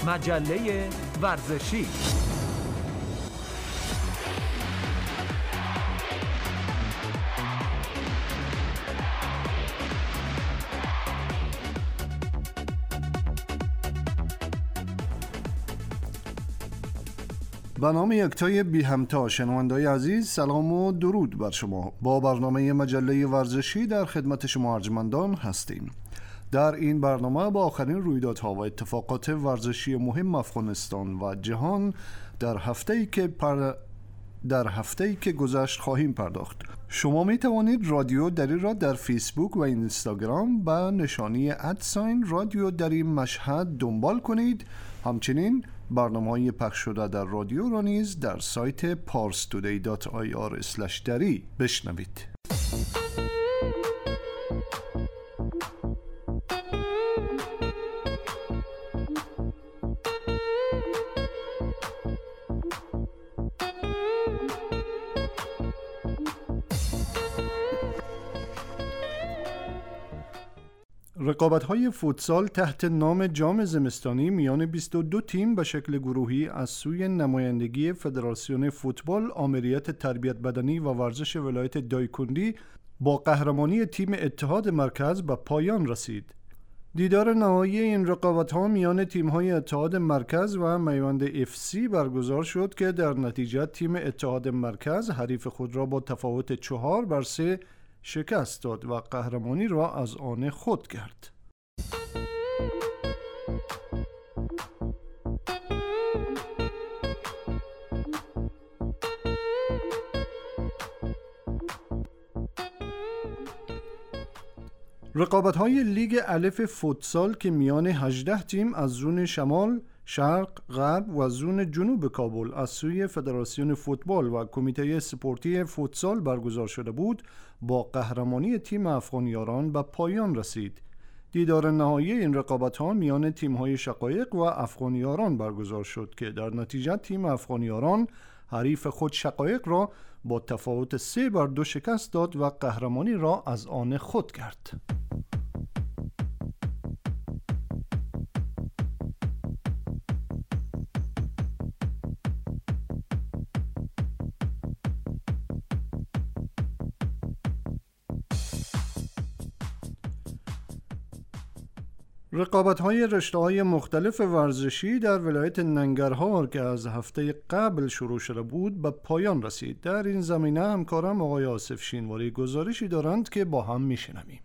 مجله ورزشی. به نام یکتای بی همتا شنوندای عزیز، سلام و درود بر شما. با برنامه مجله ورزشی در خدمت شما ارجمندان هستیم. در این برنامه با آخرین رویدادها و اتفاقات ورزشی مهم افغانستان و جهان در هفته‌ای که گذشت خواهیم پرداخت. شما می توانید رادیو دری را در فیسبوک و اینستاگرام به نشانی @رادیو دری مشهد دنبال کنید. همچنین برنامه‌های پخش شده در رادیو را نیز در سایت parstoday.ir/dari بشنوید. رقابت‌های فوتسال تحت نام جام زمستانی میان 22 تیم به شکل گروهی از سوی نمایندگی فدراسیون فوتبال، آمریت تربیت بدنی و ورزش ولایت دایکندی با قهرمانی تیم اتحاد مرکز به پایان رسید. دیدار نهایی این رقابت‌ها میان تیم‌های اتحاد مرکز و میوند FC برگزار شد که در نتیجه تیم اتحاد مرکز حریف خود را با تفاوت 4-3 شکست داد و قهرمانی را از آن خود کرد. رقابت‌های لیگ الف فوتسال که میان 18 تیم از زون شمال، شرق، غرب و زون جنوب کابل از سوی فدراسیون فوتبال و کمیته سپورتی فوتسال برگزار شده بود، با قهرمانی تیم افغانیاران به پایان رسید. دیدار نهایی این رقابت‌ها میان تیم‌های شقایق و افغانیاران برگزار شد که در نتیجه تیم افغانیاران حریف خود شقایق را با تفاوت 3-2 شکست داد و قهرمانی را از آن خود کرد. رقابت‌های رشته‌های مختلف ورزشی در ولایت ننگرهار که از هفته قبل شروع شده بود به پایان رسید. در این زمینه همکارم آقای آصف شینواری گزارشی دارند که با هم میشنویم.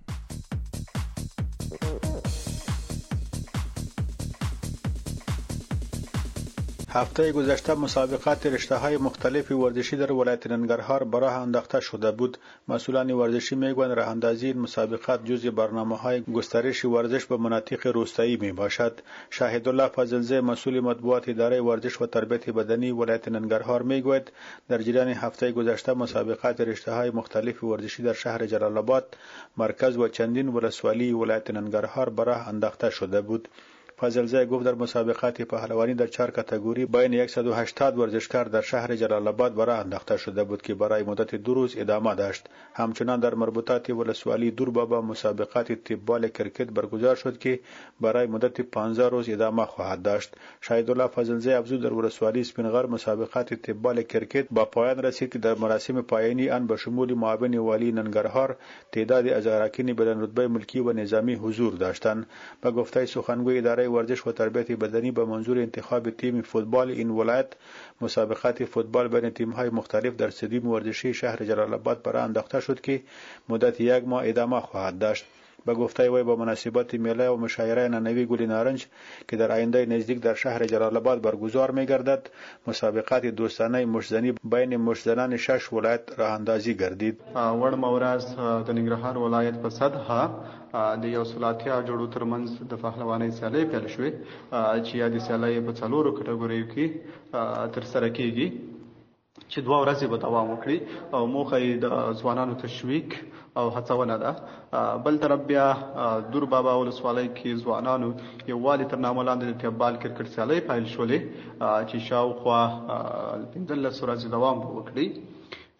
هفته گذشته مسابقات رشته‌های مختلف ورزشی در ولایت ننگرهار به راه انداخته شده بود. مسئولان ورزشی میگویند راه اندازی این مسابقات جزء برنامه‌های گسترش ورزش به مناطق روستایی میباشد. شاهدالله فضلزی مسئول مطبوعات اداره ورزش و تربیت بدنی ولایت ننگرهار میگوید در جریان هفته گذشته مسابقات رشته‌های مختلف ورزشی در شهر جلال آباد، مرکز و چندین ولسوالی ولایت ننگرهار به راه انداخته شده بود. فضلزی گفت در مسابقات پهلوانی در 4 کاتگوری بین 180 ورزشکار در شهر جلال آباد به راه انداخته شده بود که برای مدت 2 روز ادامه داشت. همچنان در مربوطات ولسوالی دوربابا مسابقات تیبال کرکت برگزار شد که برای مدت 15 روز ادامه خواهد داشت. شاهدالله فضلزی افزود در ولسوالی سپینغر مسابقات تیبال کرکت با پایان رسید که در مراسم پایانی آن به شمول معاون والی ننگرهار تعدادی از اراکین بلند رتبه ملکی و نظامی حضور داشتند. به گفته سخنگوی اداره ورزش و تربیت بدنی به منظور انتخاب تیم فوتبال این ولایت، مسابقات فوتبال بین تیم‌های مختلف در استادیوم ورزشی شهر جلال آباد برآ انداخته شد که مدت 1 ماه ادامه خواهد داشت. به گفته وی با مناسبت میله و مشاعره نانوی گل نارنج که در آینده نزدیک در شهر جلال آباد برگزار می‌گردد، مسابقات دوستانه مشزنی بین مشزنان 6 ولایت راه اندازی گردید. وړ مورز د ننګرهار ولایت په سطحه د یو سلاتیا جوړو ترمنځ د پهلوانۍ سیالۍ پیل شوې چې یادې سیالۍ په 4 کټګوریو کې ترسره کیږي چې 2 ورځې به دوام وکړي او موخه یې د ځوانانو تشویق او هڅونه ده. بل طرف بیا دور بابا ولسوالۍ کې ځوانانو یووالي تر نامه لاندې د فوټبال کرکټ سیالۍ پیل شولې چې شاوخوا 15 ورځې دوام وکړي.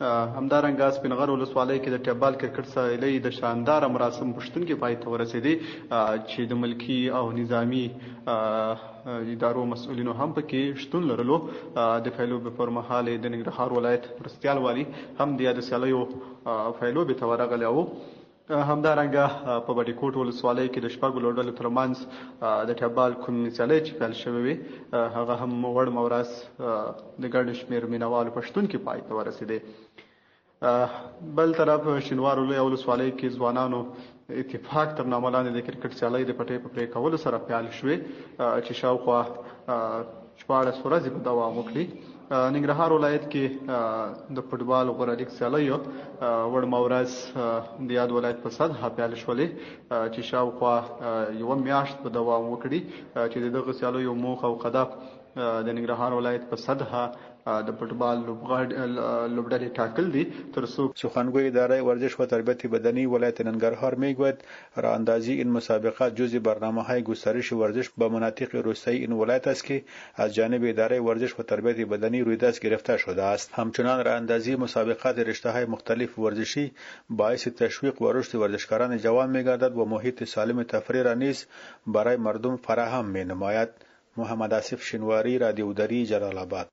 همدارنګه سپینغر ولسوالۍ کې د ټیبال کرکټ سیالۍ د شاندار مراسم پښتون کې پای ته ورسېدې چې د ملکی او نظامی ادارو مسؤلینو هم پکې شتون لرلو. د فیلوب پر مهال د ننګرهار ولایت مرستیال والی هم د یاد سیالیو فیلوب ته ورغلی و. همدارنګه په بډې کوټ ولسوالۍ کې د شپږو لوبډلو ترمنځ د ټیبال کوم سیالۍ چې پیل شوې وې هغه هم وړ مورس د ګڼ شمېر مینوالو پښتون کې پای ته ورسېدې. بل طرف شینوار ولسوالۍ کې ځوانانو اتفاق تر نامه لاندې د کرکټ سیالۍ د پټۍ په پرې کولو سره پیل شوې چې شاوخوا 14 ورځې په دوام وکړي. ننګرهار ولایت کې د فوټبال غوره لیګ سیالیو وړمه ورځ د یاد ولایت په سطحه پیل شولې چې شاوخوا یوه میاشت په دوام وکړي چې د دغه سیالیو موخه او هدف د ننګرهار ولایت په سطحه د فوتبال لوبډلې ټاکل دي تر څو سخنگوی اداره ورزش و تربیت بدنی ولایت ننگرهار میگوید راهاندازی این مسابقات جزء برنامه‌های گسترش ورزش به مناطق روستایی این ولایت است که از جانب اداره ورزش و تربیت بدنی روی دست گرفته شده است. همچنان راهاندازی مسابقات رشته‌های مختلف ورزشی باعث تشویق و رشد ورزشکاران جوان می‌گردد و محیط سالم تفریح را نیز برای مردم فراهم می‌نماید. محمد آصف شینواری، رادیو دری، جلال آباد.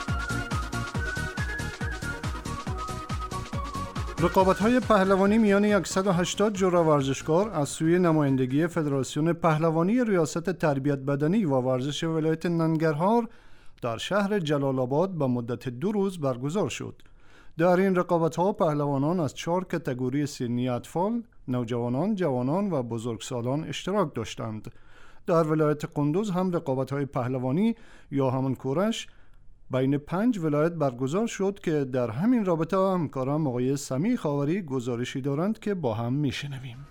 رقابت‌های پهلوانی میان 180 جرأه ورزشکار از سوی نمایندگی فدراسیون پهلوانی ریاست تربیت بدنی و ورزش ولایت ننگرهار در شهر جلال آباد به مدت 2 روز برگزار شد. در این رقابت‌ها پهلوانان از 4 کاتگوری سنی اطفال، نوجوانان، جوانان و بزرگسالان اشتراک داشتند. در ولایت قندوز هم رقابت‌های پهلوانی یا همان کورش بین 5 ولایت برگزار شد که در همین رابطه همکارم آقای سمیع خاوری گزارشی دارند که با هم میشنویم.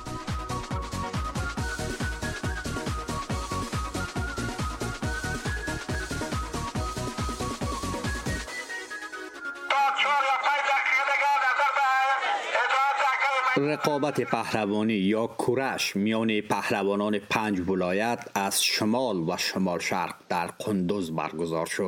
رقابت پهلوانی یا کورش میان پهلوانان 5 ولایت از شمال و شمال شرق در قندوز برگزار شد.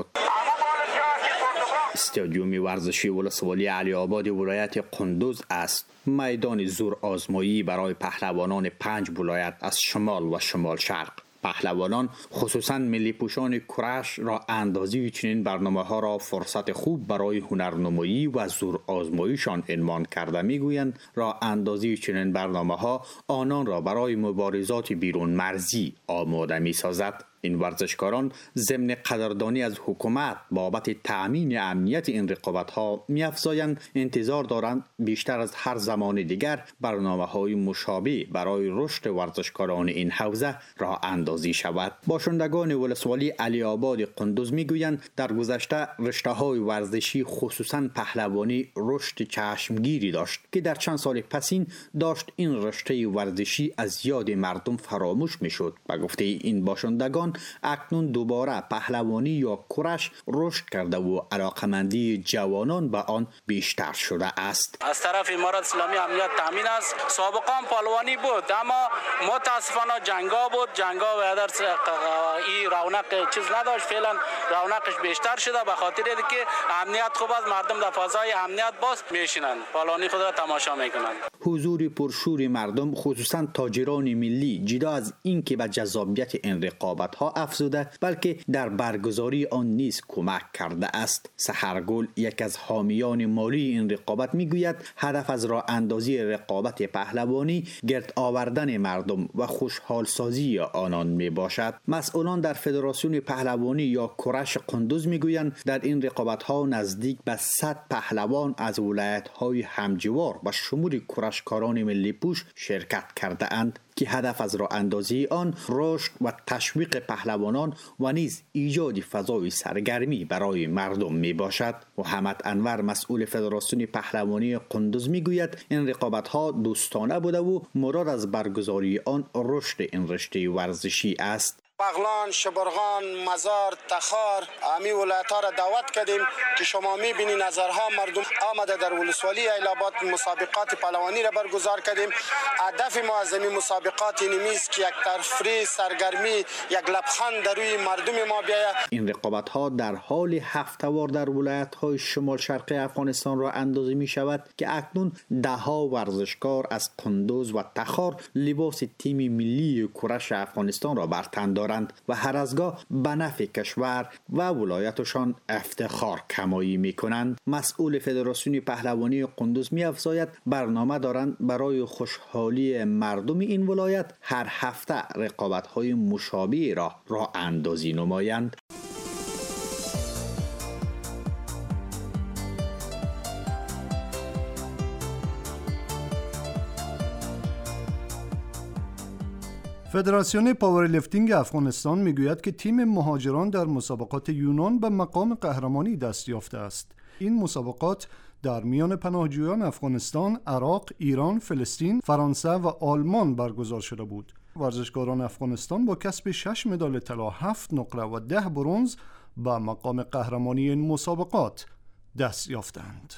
استادیوم ورزشی ولسوالی علی آباد ولایت قندوز است میدان زور آزمایی برای پهلوانان 5 ولایت از شمال و شمال شرق. پهلوانان خصوصا ملی پوشان کورش را اندازی چنین برنامه ها را فرصت خوب برای هنرنمایی و زور آزماییشان عنوان کرده میگویند را اندازی چنین برنامه ها آنان را برای مبارزات بیرون مرزی آماده می سازد. این ورزشکاران ضمن قدردانی از حکومت بابت تأمین امنیت این رقابت‌ها می‌افزایند انتظار دارند بیشتر از هر زمان دیگر برنامه‌های مشابه برای رشد ورزشکاران این حوزه راه اندازی شود. باشندگان ولسوالی علی آباد قندوز می‌گویند در گذشته رشته‌های ورزشی خصوصاً پهلوانی رشد چشمگیری داشت که در چند سال پسین داشت این رشته ورزشی از یاد مردم فراموش می‌شد. و گفته این باشندگان اکنون دوباره پهلوانی یا کورش رشد کرده و علاقمندی جوانان به آن بیشتر شده است. از طرف امارات اسلامی امنیت تامین است. سابقا پهلوانی بود اما متاسفانه جنگا بود. جنگا و در این رونق چیز نداشت. فعلا رونقش بیشتر شده به خاطر اینکه امنیت خوب است. مردم در فضای امنیت باز میشینند. پهلوانی خود را تماشا میکنند. حضور پرشور مردم خصوصا تاجران ملی جدا از اینکه به جذابیت این رقابت ها افزوده بلکه در برگزاری آن نیز کمک کرده است. سحرگل یک از حامیان مالی این رقابت میگوید هدف از راه اندازی رقابت پهلوانی گرد آوردن مردم و خوشحال سازی آنان می باشد. مسئولان در فدراسیون پهلوانی یا کورش قندوز میگویند در این رقابت ها نزدیک به 100 پهلوان از ولایت های همجوار و شمول کورشکاران ملی پوش شرکت کرده اند که هدف از راه اندازی آن رشد و تشویق پهلوانان و نیز ایجاد فضای سرگرمی برای مردم می باشد. محمد انور مسئول فدراسیون پهلوانی قندوز می گوید این رقابت ها دوستانه بوده و مراد از برگزاری آن رشد این رشته ورزشی است. بغلان، شبرغان، مزار، تخار، امی ولایت‌ها را دعوت کردیم که شما می‌بینید نظرها مردم آمده در ولسوالی ایل‌آباد مسابقات پهلوانی را برگزار کردیم. هدف ما از این مسابقات اینمیست که یک تفریح، سرگرمی، یک لبخند در روی مردم ما بیاید. این رقابت‌ها در حال هفته‌وار در ولایت‌های شمال شرقی افغانستان را اندازی می‌شود که اکنون ده‌ها ورزشکار از قندوز و تخار لباس تیم ملی کرش افغانستان را بر تن دارند و هر از گاه به نفع کشور و ولایتشان افتخار کمایی می‌کنند. مسئول فدراسیون پهلوانی قندوز می‌افزاید برنامه دارند برای خوشحالی مردم این ولایت هر هفته رقابت‌های مشابه را راه اندازی نمایند. فدراسیون پاورلیفتینگ افغانستان میگوید که تیم مهاجران در مسابقات یونان به مقام قهرمانی دست یافته است. این مسابقات در میان پناهجویان افغانستان، عراق، ایران، فلسطین، فرانسه و آلمان برگزار شده بود. ورزشکاران افغانستان با کسب 6 مدال طلا، 7 نقره و 10 برنز به مقام قهرمانی این مسابقات دست یافتند.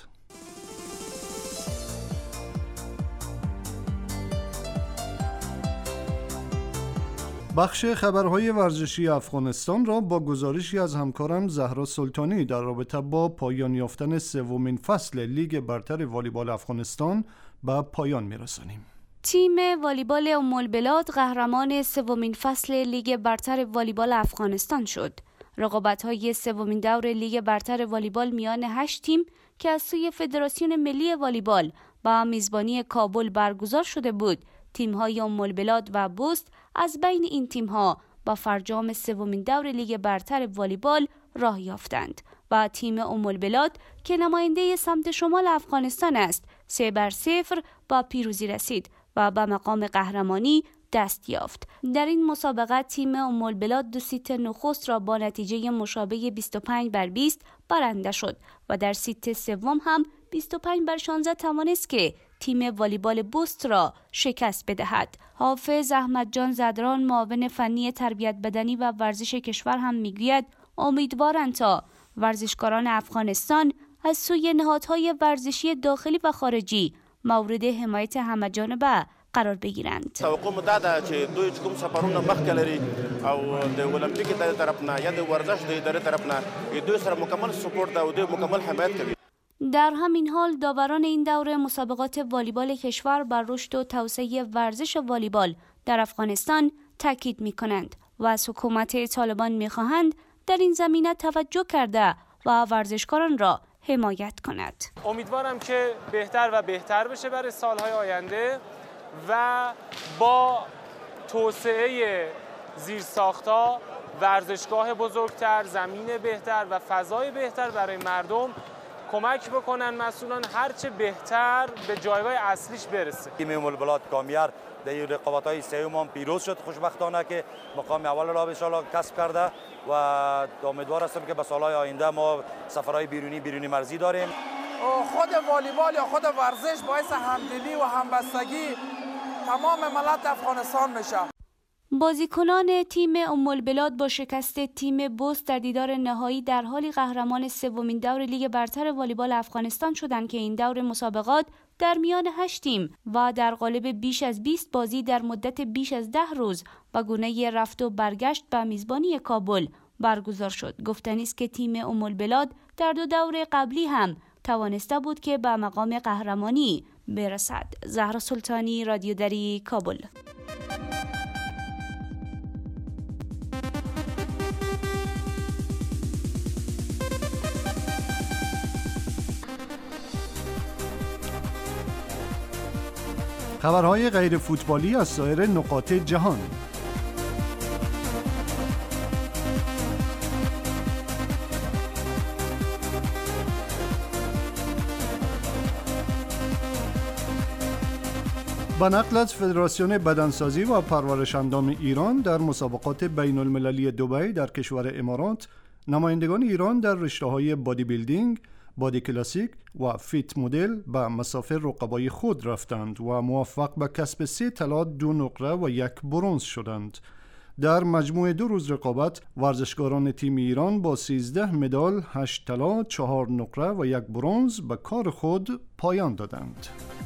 بخش خبرهای ورزشی افغانستان را با گزارشی از همکارم زهرا سلطانی در رابطه با پایان یافتن سومین فصل لیگ برتر والیبال افغانستان به پایان می‌رسانیم. تیم والیبال ام‌البلاد قهرمان سومین فصل لیگ برتر والیبال افغانستان شد. رقابت‌های سومین دور لیگ برتر والیبال میان 8 تیم که از سوی فدراسیون ملی والیبال با میزبانی کابل برگزار شده بود، تیم‌های ام‌البلاد و بوست از بین این تیم‌ها با فرجام سومین دور لیگ برتر والیبال راه یافتند و تیم ام‌البلاد که نماینده سمت شمال افغانستان است 3-0 با پیروزی رسید و به مقام قهرمانی دست یافت. در این مسابقه تیم ام‌البلاد 2 سیت نخست را با نتیجه مشابه 25-20 برنده شد و در سیت سوم هم 25-16 توانست که تیم والیبال بوست را شکست بدهد. حافظ احمد جان زدران معاون فنی تربیت بدنی و ورزش کشور هم میگوید امیدوارند تا ورزشکاران افغانستان از سوی نهادهای ورزشی داخلی و خارجی مورد حمایت همه‌جانبه قرار بگیرند. توقع مدده چې دوی کوم سفرونه مخکې لري او د اولمپیک د طرف نه یا د ورزش د ادارې طرف نه دوی سره مکمل سپورت او دوی مکمل حمایت کوي. در همین حال داوران این دوره مسابقات والیبال کشور بر رشد و توسعه ورزش والیبال در افغانستان تاکید می‌کنند و از حکومت طالبان می‌خواهند در این زمینه توجه کرده و ورزشکاران را حمایت کند. امیدوارم که بهتر و بهتر بشه برای سالهای آینده و با توسعه زیرساخت‌ها، ورزشگاه بزرگتر، زمین بهتر و فضای بهتر برای مردم کمک بکنن مسئولان هرچه بهتر به جایگاه اصلیش برسه. تیم ام‌البلاد کامیار در رقابت‌های سوم پیروز شد، خوشبختانه که مقام اول را به انشاءالله کسب کرده و امیدوار هستم که به سالهای آینده ما سفرهای بیرونی مرزی داریم. خود والیبال یا خود ورزش باعث همدلی و همبستگی تمام ملت افغانستان میشه. بازیکنان تیم ام‌البلاد با شکست تیم بوست در دیدار نهایی در حالی قهرمان سومین دور لیگ برتر والیبال افغانستان شدند که این دور مسابقات در میان 8 تیم و در قالب بیش از 20 بازی در مدت بیش از 10 روز با گونه رفت و برگشت به میزبانی کابل برگزار شد. گفتنی است که تیم ام‌البلاد در 2 دور قبلی هم توانسته بود که به مقام قهرمانی برسد. زهرا سلطانی، رادیو دری، کابل. خبرهای غیر فوتبالی از سایر نقاط جهان. با نقل از فدراسیون بدنسازی و پرورش اندام ایران در مسابقات بین المللی دبی در کشور امارات، نمایندگان ایران در رشته‌های بادی بیلدینگ، بادی کلاسیک و فیت مدل به مسافر رقبای خود رفتند و موفق به کسب 3 طلا، 2 نقره و 1 برنز شدند. در مجموع 2 روز رقابت ورزشکاران تیم ایران با 13 مدال، 8 طلا، 4 نقره و 1 برنز به کار خود پایان دادند.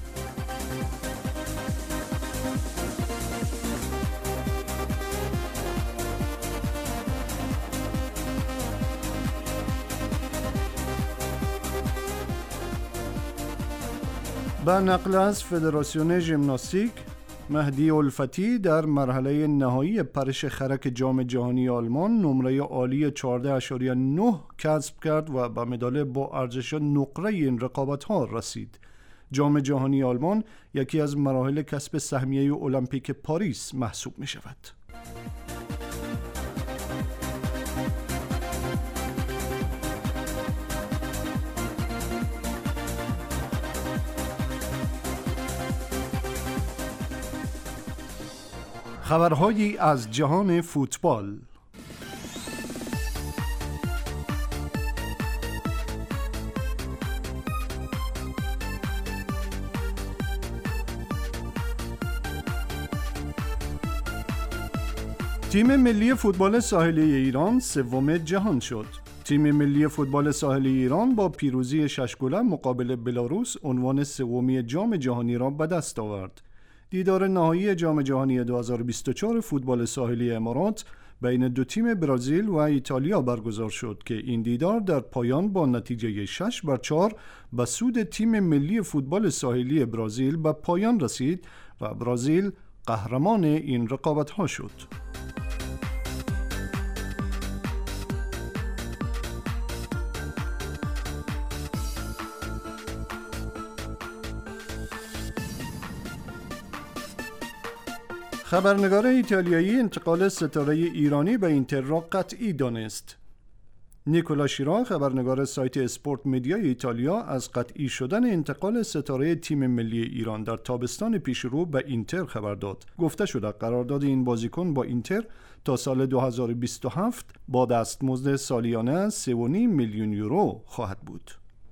به نقل از فدراسیون ژیمناستیک، مهدی الفتی در مرحله نهایی پرش خرک جام جهانی آلمان نمره عالی 14.9 کسب کرد و به مدال با ارزش نقره این رقابت‌ها رسید. جام جهانی آلمان یکی از مراحل کسب سهمیه المپیک پاریس محسوب می شود. خبرهایی از جهان فوتبال. تیم ملی فوتبال ساحلی ایران سوم جهان شد. تیم ملی فوتبال ساحلی ایران با پیروزی 6 گله مقابل بلاروس عنوان سومی جام جهانی را به دست آورد. دیدار نهایی جام جهانی 2024 فوتبال ساحلی امارات بین 2 تیم برزیل و ایتالیا برگزار شد که این دیدار در پایان با نتیجه 6-4 به سود تیم ملی فوتبال ساحلی برزیل به پایان رسید و برزیل قهرمان این رقابت‌ها شد. خبرنگار ایتالیایی انتقال ستاره ایرانی به اینتر را قطعی دانست. نیکولا شیرا، خبرنگار سایت اسپورت مدیا ایتالیا، از قطعی شدن انتقال ستاره تیم ملی ایران در تابستان پیشرو به اینتر خبر داد. گفته شده قرارداد این بازیکن با اینتر تا سال 2027 با دستمزد سالیانه 3.5 میلیون یورو خواهد بود.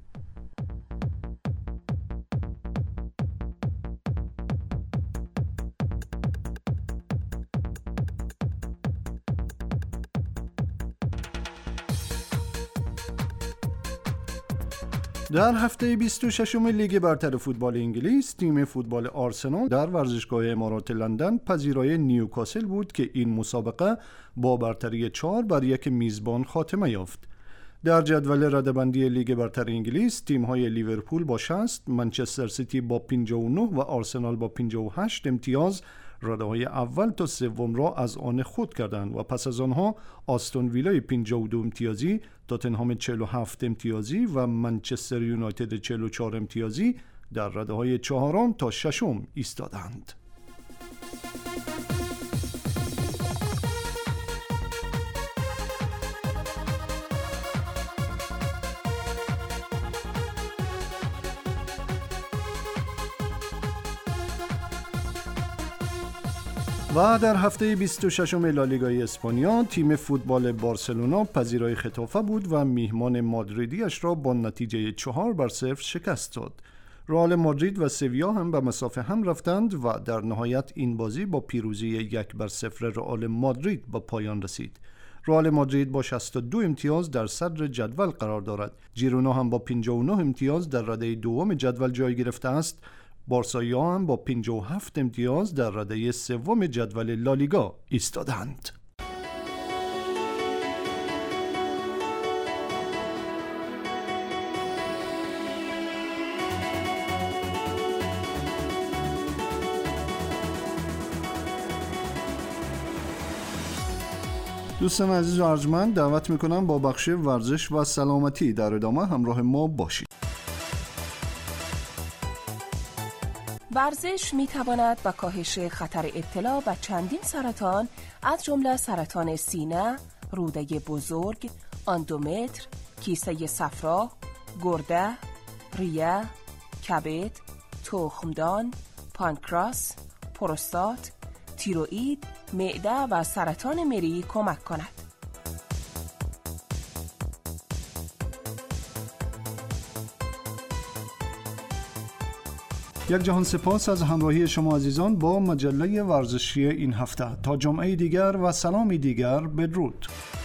در هفته 26 لیگ برتر فوتبال انگلیس، تیم فوتبال آرسنال در ورزشگاه امارات لندن پذیرای نیوکاسل بود که این مسابقه با برتری 4-1 میزبان خاتمه یافت. در جدول رده‌بندی لیگ برتر انگلیس، تیم‌های لیورپول با 60، منچستر سیتی با 59 و آرسنال با 58 امتیاز رده‌های اول تا سوم را از آن خود کردند و پس از آنها آستون ویلای 52 امتیازی، تاتنهام 47 امتیازی و منچستر یونایتد 44 امتیازی در رده‌های چهارم تا ششم ایستادند. و در هفته 26 لالیگای اسپانیا، تیم فوتبال بارسلونا پذیرای خطافه بود و میهمان مادریدیش را با نتیجه 4-0 شکست داد. رئال مادرید و سویا هم به مسافه هم رفتند و در نهایت این بازی با پیروزی 1-0 رئال مادرید به پایان رسید. رئال مادرید با 62 امتیاز در صدر جدول قرار دارد. ژیرونا هم با 59 امتیاز در رده دوم جدول جای گرفته است. بارسایا هم با 57 امتیاز در رده سوم جدول لالیگا ایستادند. دوستان عزیز و ارجمند، دعوت میکنم با بخش ورزش و سلامتی در ادامه همراه ما باشید. ورزش می تواند به کاهش خطر ابتلا به چندین سرطان از جمله سرطان سینه، روده بزرگ، اندومتر، کیسه صفرا، گرده، ریه، کبد، تخمدان، پانکراس، پروستات، تیروئید، معده و سرطان مری کمک کند. یک جهان سپاس از همراهی شما عزیزان با مجله ورزشی این هفته. تا جمعه دیگر و سلامی دیگر، بدرود.